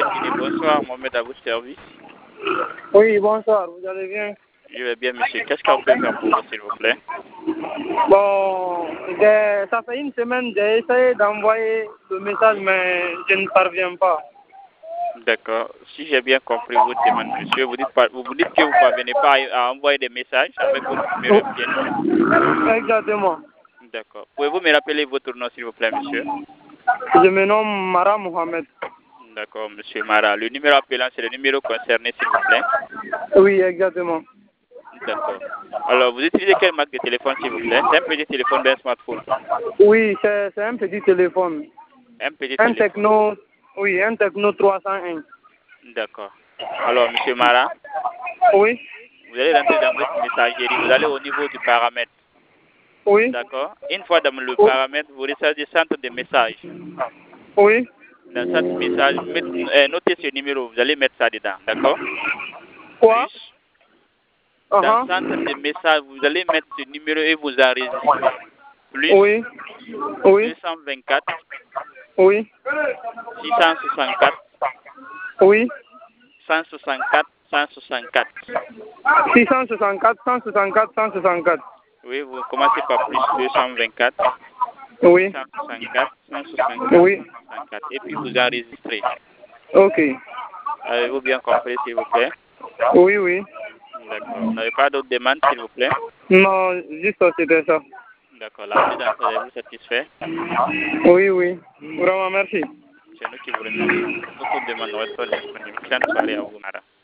matinée. Bonsoir, Mohamed, à votre service. Oui, bonsoir, vous allez bien? Je vais bien, monsieur. Qu'est-ce qu'on peut faire pour vous, s'il vous plaît? Bon, ça fait une semaine, j'ai essayé d'envoyer le message, mais je ne parviens pas. D'accord. Si j'ai bien compris votre demande, monsieur, vous dites que vous ne parvenez pas à envoyer des messages avec votre numéro MTN. Exactement. D'accord. Pouvez-vous me rappeler votre nom, s'il vous plaît, monsieur? Je me nomme Mara Mohamed. D'accord, monsieur Mara. Le numéro appelant, c'est le numéro concerné, s'il vous plaît? Oui, exactement. D'accord. Alors, vous utilisez quelle marque de téléphone, s'il vous plaît? C'est un petit téléphone d'un smartphone? Oui, c'est un petit téléphone. Un petit Un téléphone. Techno, oui, un Techno 301. D'accord. Alors, monsieur Mara, Oui, vous allez rentrer dans votre messagerie. Vous allez au niveau du paramètre. oui, D'accord. Une fois dans le paramètre, vous recherchez centre de message. oui. Dans ce message, notez ce numéro. Vous allez mettre ça dedans. D'accord. Quoi? Plus, dans le centre de message, vous allez mettre ce numéro et vous enregistrez. Plus Oui, oui, 224 oui, 664 oui. 164 164. 664, 164, 164. Oui, vous commencez par plus 224 Oui, 164 164 oui. 164 et puis vous enregistrez. Ok. Avez-vous bien compris, s'il vous plaît? Oui, oui. D'accord. Vous n'avez pas d'autres demandes, s'il vous plaît? Non, juste c'était ça. D'accord. La prise en charge est vous satisfait? Oui, oui. Vraiment, merci. C'est nous qui vous remercions. Toutes nos demandes resteront disponibles. Excellente soirée à vous, madame.